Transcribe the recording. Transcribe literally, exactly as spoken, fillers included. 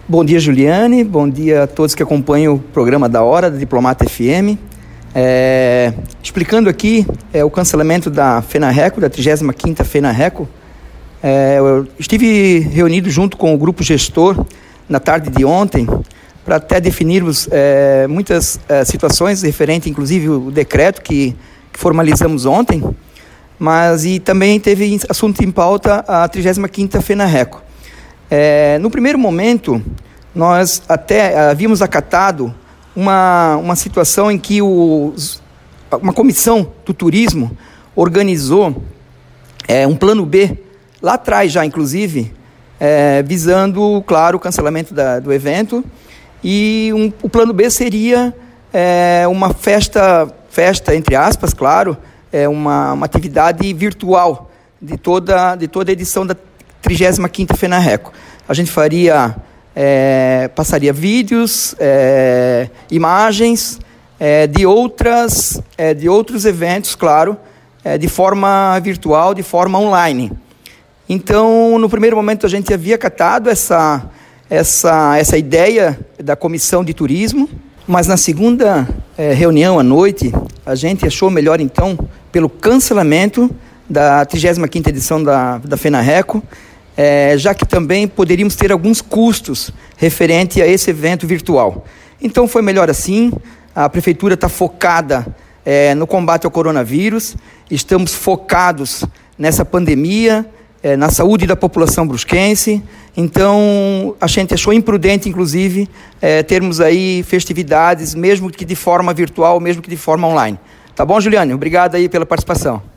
Bom dia, Juliane. Bom dia a todos que acompanham o programa da Hora da Diplomata F M. É, explicando aqui é, o cancelamento da FENARRECO, da trigésima quinta FENARRECO. É, eu estive reunido junto com o grupo gestor na tarde de ontem para até definirmos é, muitas é, situações referentes, inclusive o decreto que, que formalizamos ontem, mas e também teve assunto em pauta a trigésima quinta FENARRECO. É, no primeiro momento, nós até havíamos acatado uma, uma situação em que os, uma comissão do turismo organizou é, um plano B, lá atrás já, inclusive, é, visando, claro, o cancelamento da, do evento, e um, o plano B seria é, uma festa, festa, entre aspas, claro, é uma, uma atividade virtual de toda, de toda a edição da trigésima quinta FENARRECO. A gente faria, é, passaria vídeos, é, imagens é, de, outras, é, de outros eventos, claro, é, de forma virtual, de forma online. Então, no primeiro momento, a gente havia catado essa, essa, essa ideia da comissão de turismo, mas na segunda é, reunião à noite, a gente achou melhor, então, pelo cancelamento da trigésima quinta edição da, da FENARRECO, É, já que também poderíamos ter alguns custos referente a esse evento virtual. Então foi melhor assim. A Prefeitura está focada é, no combate ao coronavírus, estamos focados nessa pandemia, é, na saúde da população brusquense. Então a gente achou imprudente, inclusive, é, termos aí festividades, mesmo que de forma virtual, mesmo que de forma online. Tá bom, Juliane? Obrigado aí pela participação.